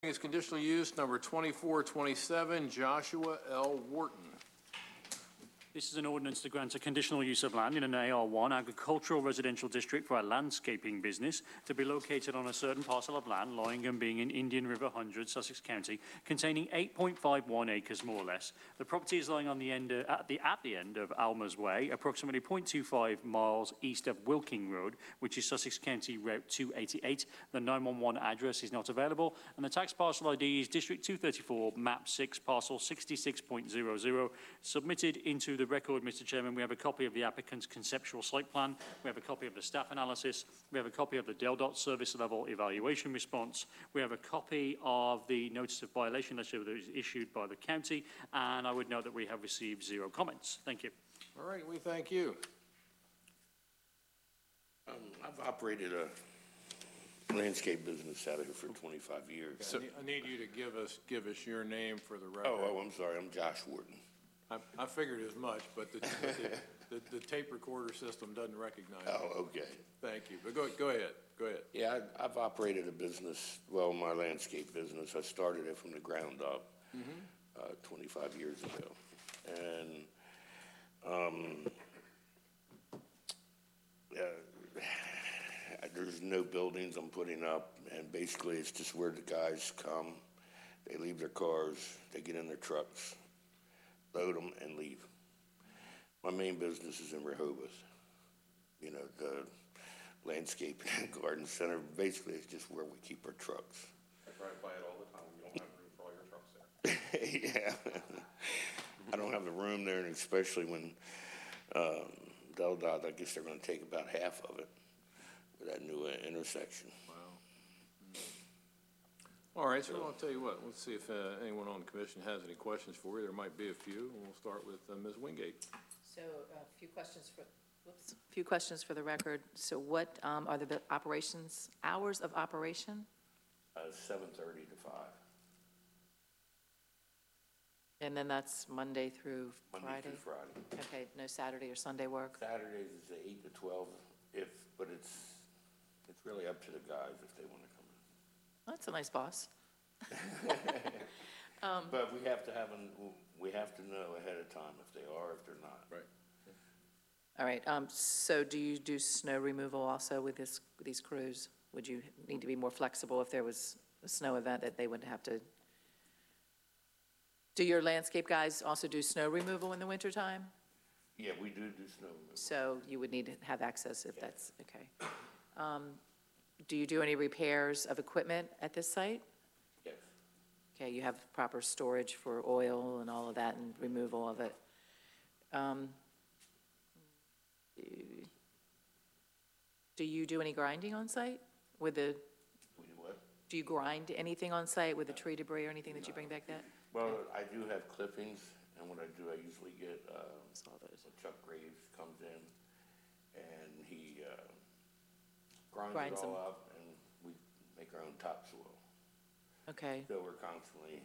Is conditional use number 2427, Joshua L. Wharton. This is an ordinance to grant a conditional use of land in an AR1 agricultural residential district for a landscaping business to be located on a certain parcel of land, lying and being in Indian River 100, Sussex County, containing 8.51 acres more or less. The property is lying on the end at the end of Alma's Way, approximately 0.25 miles east of Wilking Road, which is Sussex County Route 288. The 911 address is not available, and the tax parcel ID is District 234, Map 6, Parcel 66.00, submitted into the record, Mr. Chairman. We have a copy of the applicant's conceptual site plan. We have a copy of the staff analysis. We have a copy of the DELDOT service level evaluation response. We have a copy of the notice of violation letter that was issued by the county. And I would note that we have received 0 comments. Thank you. All right, we thank you. I've operated a landscape business out of here for 25 years. Okay, so, I need you to give us your name for the record. Oh, I'm sorry. I'm Josh Wharton. I figured as much, but the tape recorder system doesn't recognize it. Oh, okay. Thank you. But go ahead. Go ahead. Yeah, I've operated a business, well, my landscape business. I started it from the ground up 25 years ago. And there's no buildings I'm putting up, and basically it's just where the guys come, they leave their cars, they get in their trucks, load them, and leave. My main business is in Rehoboth. You know, the landscape and garden center, basically it's just where we keep our trucks. I drive by it all the time. You don't have room for all your trucks there. Yeah. I don't have the room there, and especially when DELDOT, I guess they're going to take about half of it with that new intersection. Wow. All right, so I'll tell you what, let's see if anyone on the commission has any questions for you. There might be a few, and we'll start with Ms. Wingate. So a few questions for the record. So what are the hours of operation? 7:30 to 5. And then that's Monday through Friday? Monday through Friday. Okay, no Saturday or Sunday work? Saturdays is 8 to 12, but it's really up to the guys if they want to come in. Oh, that's a nice boss. But we have to know ahead of time if they are, if they're not. Right. All right, so do you do snow removal also with these crews? Would you need to be more flexible if there was a snow event that they would have to? Do your landscape guys also do snow removal in the wintertime? Yeah, we do snow removal. So you would need to have access if that's, okay. Do you do any repairs of equipment at this site? Yes. Okay, you have proper storage for oil and all of that and removal of it. Do you do any grinding on site with the? We do what? Do you grind anything on site with the tree debris or anything that you bring back that? Well, I do have clippings, and what I do, I usually get Chuck Graves comes in, and he grinds it all up, and we make our own topsoil. Okay. So we're constantly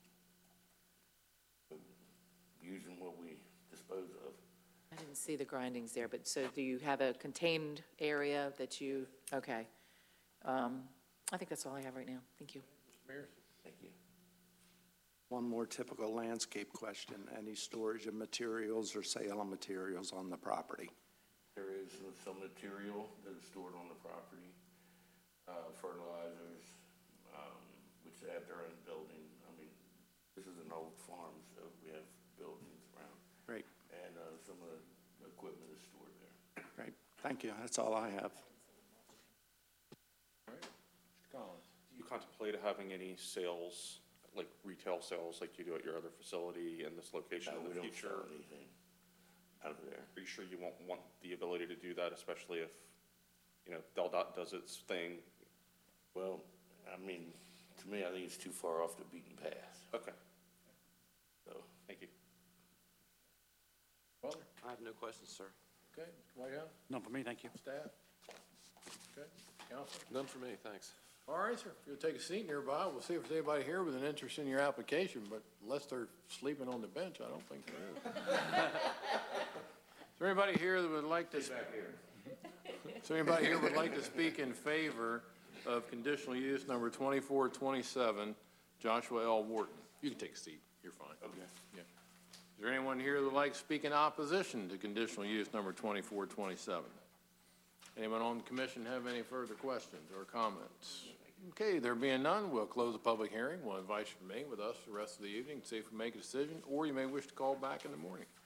using what we dispose of. I didn't see the grindings there, but so do you have a contained area that you, okay. I think that's all I have right now. Thank you. Thank you. One more typical landscape question. Any storage of materials or sale of materials on the property? There is some material that is stored on the property, fertilizers, which have their own building. I mean, this is an old farm, so we have buildings around. Great. And some of the equipment is stored there. Great. Thank you. That's all I have. All right. Mr. Collins. Do you contemplate having any sales, like retail sales, like you do at your other facility in this location in the future? We don't sell anything out of there. Are you sure you won't want the ability to do that, especially if, you know, DELDOT does its thing? Well, I mean, to me, I think it's too far off the beaten path. Okay. So, thank you. Well, I have no questions, sir. okay. Mr. Whitehouse? None for me, thank you. Staff? Okay. Council? None for me, thanks. All right, sir. If you'll take a seat nearby, we'll see if there's anybody here with an interest in your application, but unless they're sleeping on the bench, I don't think there is. Is there anybody here that would like to speak? Back here. Is there anybody here would like to speak in favor of conditional use number 2427, Joshua L. Wharton. You can take a seat. You're fine. Okay. Yeah. Is there anyone here that would like to speak in opposition to conditional use number 2427? Anyone on the commission have any further questions or comments? Okay, there being none, we'll close the public hearing. We'll invite you to remain with us the rest of the evening, see if we make a decision, or you may wish to call back in the morning.